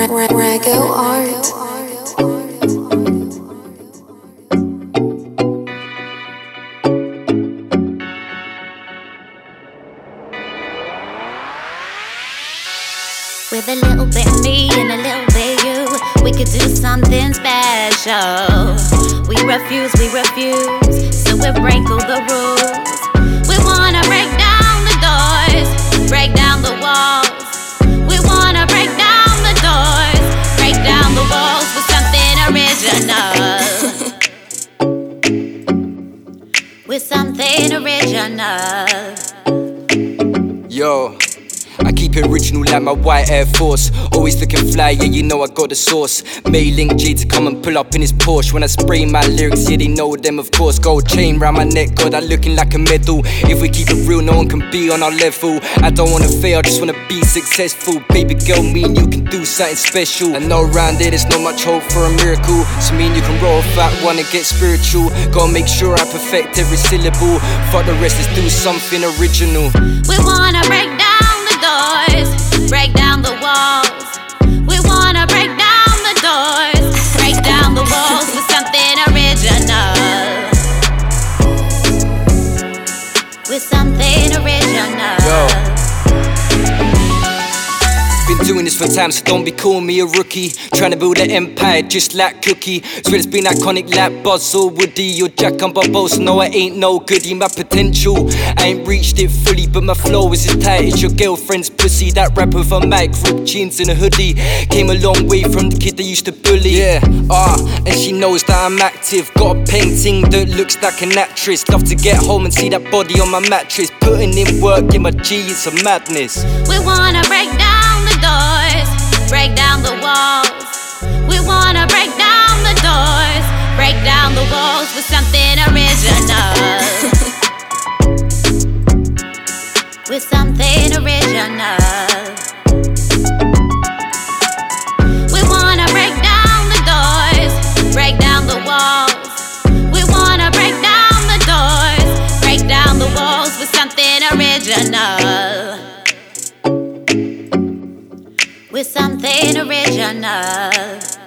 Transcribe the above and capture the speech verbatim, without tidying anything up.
Rago Art. With a little bit of me and a little bit you, we could do something special. We refuse, we refuse, so we break all the rules. We wanna break down the doors, break down the walls. We wanna break down the doors, break down the walls with something original. With something original. Yo, I keep it original like my white Air Force. Always looking fly, yeah, you know I got the sauce. May link G to come and pull up in his Porsche. When I spray my lyrics, yeah, they know them, of course. Gold chain round my neck, God, I'm looking like a medal. If we keep it real, no one can be on our level. I don't wanna fail, I just wanna be successful. Baby girl, me and you can do something special. I know around here there's not much hope for a miracle, so me and you can roll fat one and get spiritual. Gotta make sure I perfect every syllable. Fuck the rest, let's do something original. We wanna break down the doors, break down the walls. We wanna break down the doors, break down the walls with something original. With something original. Yo. Been doing this for time, so don't be calling me a rookie. Trying to build an empire just like Cookie. Swear it's been iconic like Buzz or Woody or Jack and Bobo, so no, I ain't no goodie. My potential, I ain't reached it fully, but my flow is as tight as your girlfriend's pussy. That rapper with a mic, ripped jeans and a hoodie. Came a long way from the kid that used to bully. Yeah, ah, uh, and she knows that I'm active. Got a painting that looks like an actress. Love to get home and see that body on my mattress. Putting in work, in my G, it's a madness. We wanna break down the doors, break down the walls. We wanna break down the doors, break down the walls with something original. With something original. We wanna break down the doors, break down the walls. We wanna break down the doors, break down the walls with something original. With something original.